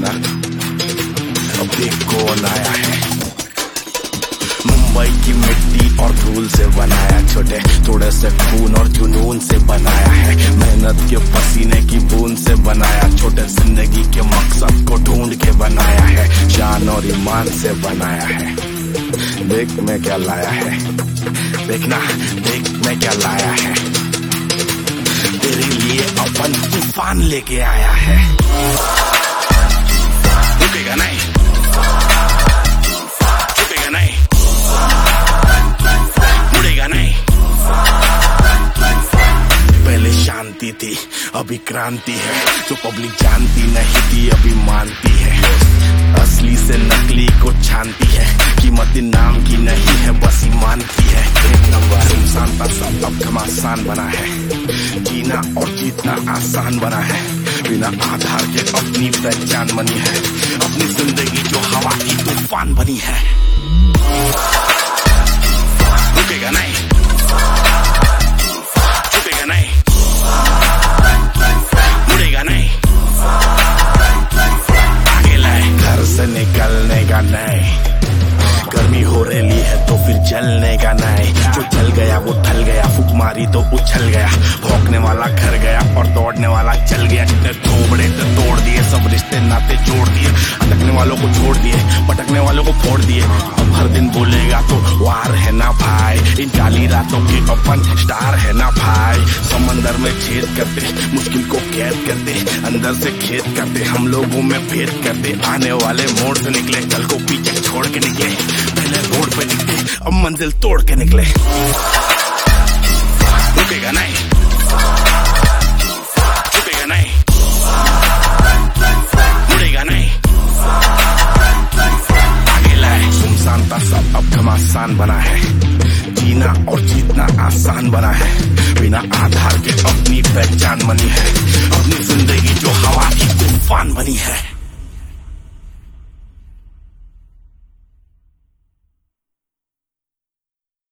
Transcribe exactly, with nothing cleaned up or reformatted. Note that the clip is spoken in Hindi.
ना, अब देख कौन आया है। मुंबई की मिट्टी और धूल से बनाया, छोटे थोड़े से खून और जुनून से बनाया है। मेहनत के पसीने की बूंद से बनाया, छोटे जिंदगी के मकसद को ढूंढ के बनाया है। शान और ईमान से बनाया है। देख मैं क्या लाया है, देखना देख मैं क्या लाया है। तेरे लिए अपन तूफान लेके आया है। रुकेगा नहीं, रुकेगा नहीं, मुड़ेगा नहीं। पहले शांति थी अभी क्रांति है, जो पब्लिक जानती नहीं थी अभी मानती है। असली से नकली को छानती है, कीमत नाम की नहीं है बस ईमान की है। एक नंबर इंसान का सब अब घमासान बना है, जीना और जीतना आसान बना है। बिना आधार के अपनी पहचान बनी है, अपनी जिंदगी जो हवा की तूफान बनी है। रुकेगा नहीं, रुकेगा नहीं, मुड़ेगा नहीं। आगे लाए घर से निकलने का नहीं, गर्मी हो रही है तो फिर जलने का नहीं। जो जल गया वो ढल गया, फूक मारी तो उछल गया। भौंकने वाला घर गया और दौड़ने वाला चल गया। जितने थोबड़े थे तोड़ दिए, सब रिश्ते नाते जोड़ दिए। अटकने वालों को छोड़ दिए, भटकने वालों को फोड़ दिए। अब हर दिन बोलेगा तो वार है ना भाई, इन काली रातों के अपन स्टार है ना भाई। समंदर में छेद करते, मुश्किल को कैद करते, अंदर से खेद करते, हम लोगों में भेद करते। आने वाले मोड़ से निकले, कल को पीछे छोड़ के निकले। पहले रोड पे निकले, अब मंजिल तोड़ के निकले। रुकेगा नहीं, रुकेगा नहीं, मुड़ेगा नहीं। आगे लाए सुनसान था सब अब घमासान बना है, जीना और जीतना आसान बना है। बिना आधार के अपनी पहचान बनी है, अपनी